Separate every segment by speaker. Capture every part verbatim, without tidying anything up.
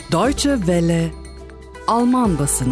Speaker 1: Deutsche Welle Alman basını.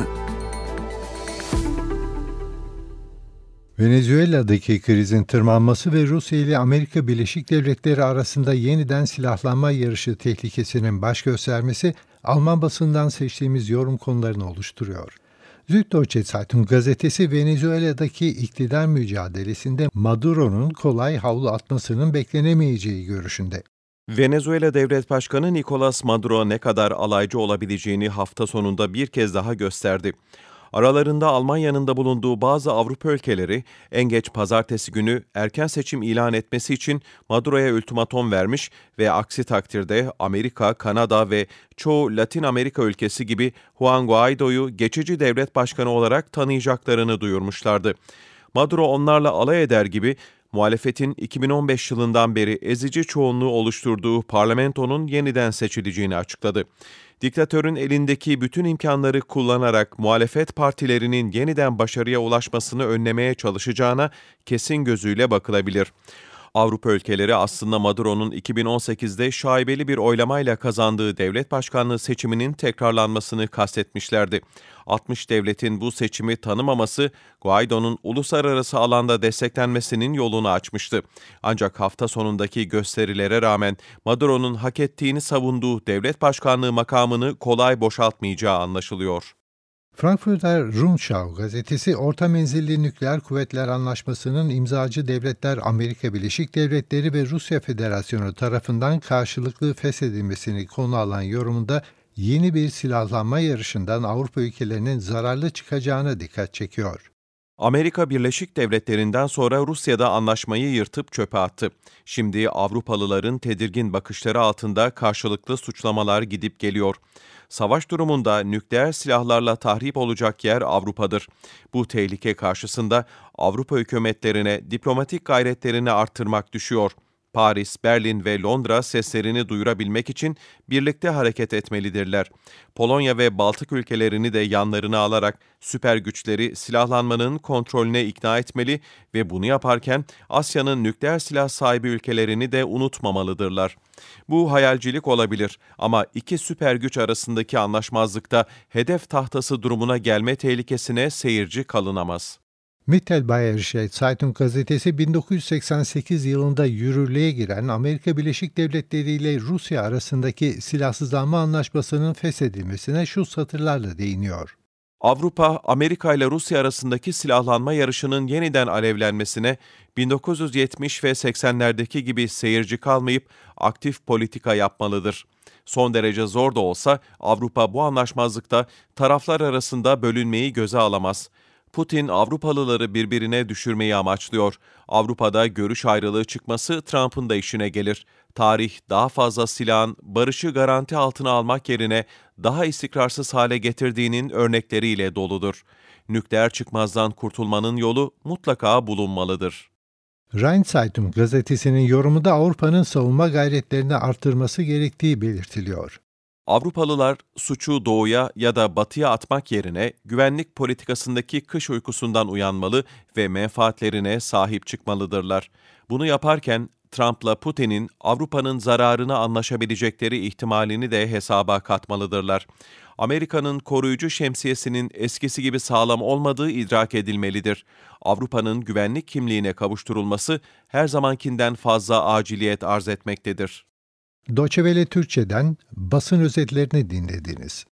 Speaker 2: Venezuela'daki krizin tırmanması ve Rusya ile Amerika Birleşik Devletleri arasında yeniden silahlanma yarışı tehlikesinin baş göstermesi Alman basından seçtiğimiz yorum konularını oluşturuyor. Süddeutsche Zeitung gazetesi Venezuela'daki iktidar mücadelesinde Maduro'nun kolay havlu atmasının beklenemeyeceği görüşünde.
Speaker 3: Venezuela Devlet Başkanı Nicolas Maduro ne kadar alaycı olabileceğini hafta sonunda bir kez daha gösterdi. Aralarında Almanya'nın da bulunduğu bazı Avrupa ülkeleri en geç pazartesi günü erken seçim ilan etmesi için Maduro'ya ultimatom vermiş ve aksi takdirde Amerika, Kanada ve çoğu Latin Amerika ülkesi gibi Juan Guaido'yu geçici devlet başkanı olarak tanıyacaklarını duyurmuşlardı. Maduro onlarla alay eder gibi muhalefetin iki bin on beş yılından beri ezici çoğunluğu oluşturduğu parlamentonun yeniden seçileceğini açıkladı. Diktatörün elindeki bütün imkanları kullanarak muhalefet partilerinin yeniden başarıya ulaşmasını önlemeye çalışacağına kesin gözüyle bakılabilir. Avrupa ülkeleri aslında Maduro'nun iki bin on sekizde şaibeli bir oylamayla kazandığı devlet başkanlığı seçiminin tekrarlanmasını kastetmişlerdi. altmış devletin bu seçimi tanımaması, Guaido'nun uluslararası alanda desteklenmesinin yolunu açmıştı. Ancak hafta sonundaki gösterilere rağmen Maduro'nun hak ettiğini savunduğu devlet başkanlığı makamını kolay boşaltmayacağı anlaşılıyor.
Speaker 2: Frankfurter Rundschau gazetesi Orta Menzilli Nükleer Kuvvetler Anlaşması'nın imzacı devletler Amerika Birleşik Devletleri ve Rusya Federasyonu tarafından karşılıklı feshedilmesini konu alan yorumunda yeni bir silahlanma yarışından Avrupa ülkelerinin zararlı çıkacağına dikkat çekiyor.
Speaker 3: Amerika Birleşik Devletleri'nden sonra Rusya'da anlaşmayı yırtıp çöpe attı. Şimdi Avrupalıların tedirgin bakışları altında karşılıklı suçlamalar gidip geliyor. Savaş durumunda nükleer silahlarla tahrip olacak yer Avrupa'dır. Bu tehlike karşısında Avrupa hükümetlerine diplomatik gayretlerini arttırmak düşüyor. Paris, Berlin ve Londra seslerini duyurabilmek için birlikte hareket etmelidirler. Polonya ve Baltık ülkelerini de yanlarına alarak süper güçleri silahlanmanın kontrolüne ikna etmeli ve bunu yaparken Asya'nın nükleer silah sahibi ülkelerini de unutmamalıdırlar. Bu hayalcilik olabilir ama iki süper güç arasındaki anlaşmazlıkta hedef tahtası durumuna gelme tehlikesine seyirci kalınamaz.
Speaker 2: Mittelbayerische Zeitung gazetesi bin dokuz yüz seksen sekiz yılında yürürlüğe giren Amerika Birleşik Devletleri ile Rusya arasındaki silahsızlanma anlaşmasının feshedilmesine şu satırlarla değiniyor.
Speaker 3: Avrupa, Amerika ile Rusya arasındaki silahlanma yarışının yeniden alevlenmesine bin dokuz yüz yetmiş ve seksenlerdeki gibi seyirci kalmayıp aktif politika yapmalıdır. Son derece zor da olsa Avrupa bu anlaşmazlıkta taraflar arasında bölünmeyi göze alamaz. Putin Avrupalıları birbirine düşürmeyi amaçlıyor. Avrupa'da görüş ayrılığı çıkması Trump'ın da işine gelir. Tarih daha fazla silahın barışı garanti altına almak yerine daha istikrarsız hale getirdiğinin örnekleriyle doludur. Nükleer çıkmazdan kurtulmanın yolu mutlaka bulunmalıdır.
Speaker 2: Rhein Zeitung gazetesinin yorumunda Avrupa'nın savunma gayretlerini artırması gerektiği belirtiliyor.
Speaker 3: Avrupalılar suçu doğuya ya da batıya atmak yerine güvenlik politikasındaki kış uykusundan uyanmalı ve menfaatlerine sahip çıkmalıdırlar. Bunu yaparken Trump'la Putin'in Avrupa'nın zararına anlaşabilecekleri ihtimalini de hesaba katmalıdırlar. Amerika'nın koruyucu şemsiyesinin eskisi gibi sağlam olmadığı idrak edilmelidir. Avrupa'nın güvenlik kimliğine kavuşturulması her zamankinden fazla aciliyet arz etmektedir.
Speaker 2: Deutsche Welle Türkçe'den basın özetlerini dinlediniz.